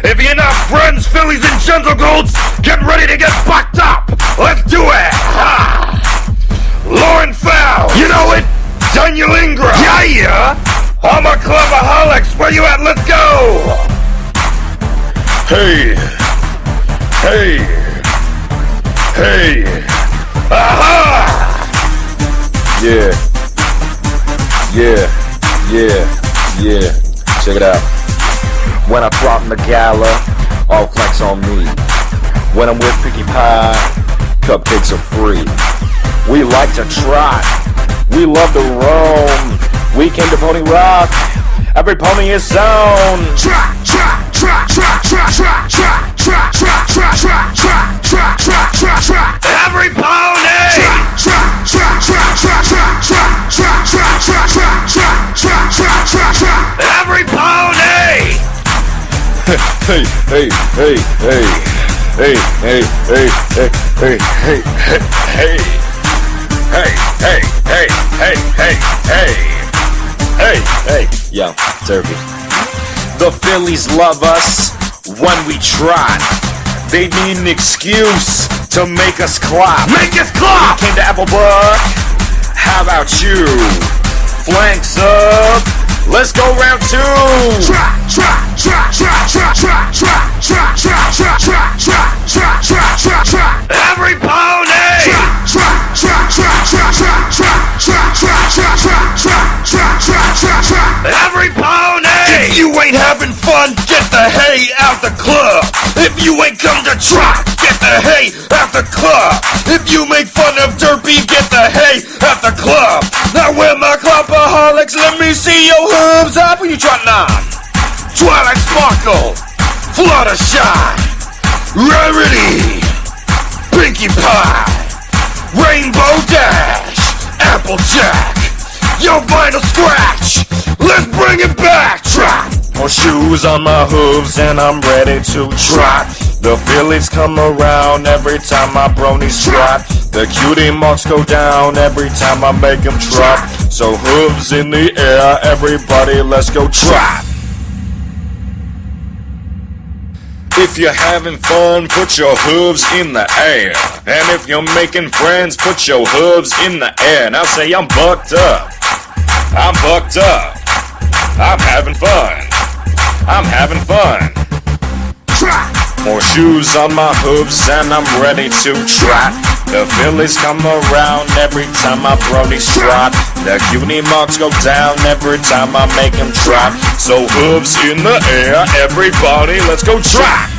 If you're not friends, fillies and gentlecolts, get ready to get fucked up. Let's do it. Ha! Lauren Fowl, you know it. Daniel Ingram, yeah. I'm a clubaholics. Where you at? Let's go. Hey, hey, hey. Aha! Yeah. Check it out. When I flaunt in the gala, all flex on me. When I'm with Pinkie Pie, cupcakes are free. We like to trot, we love to roam. We came to Pony Rock, every pony is zone. Trot, trot, trot, trot, trot, trot, trot, trot, trot, trot, trot, trot, trot, trot, trot, trot. Every pony. Trot, trot, trot, trot, trot, trot, trot, trot, trot, trot, trot, trot, trot, trot, trot, trot. Every pony. Hey, hey, hey, hey, hey, hey, hey, hey, hey, hey, hey, hey, hey, hey, hey, hey, hey, hey, yo, Turkey. The Phillies love us when we trot. They need an excuse to make us clap. Make us clap. We came to Applebrook. How about you? Flanks up. Let's go round two. Trot, trot, trot, trot, trot, trot, trot, trot, trot, trot, trot, trot, trot, trot, trot, trot. Every pony. Trot, trot, trot, trot, trot, trot, trot, trot, trot, trot, trot, trot, trot, trot, trot, trot. Every pony. If you ain't having fun, get the hay out the club. If you ain't come to trot, get the hay out the club. If you make fun of Derpy, get the hay out the club. Now where my clubaholics? Let me see your hooves up. Who you trotting on? Twilight Sparkle, Fluttershy, Rarity, Pinkie Pie, Rainbow Dash, Applejack, your Vinyl Scratch. Let's bring it back. Trot. More shoes on my hooves and I'm ready to trot. The Phillies come around every time my bronies trot. The cutie marks go down every time I make them trot. So hooves in the air, everybody let's go trot. If you're having fun, put your hooves in the air. And if you're making friends, put your hooves in the air. Now say I'm bucked up. I'm bucked up. I'm having fun. I'm having fun. Trot. More shoes on my hooves and I'm ready to trot. The Phillies come around every time my bronies trot. The cutie marks go down every time I make them trot. So hooves in the air, everybody let's go trot.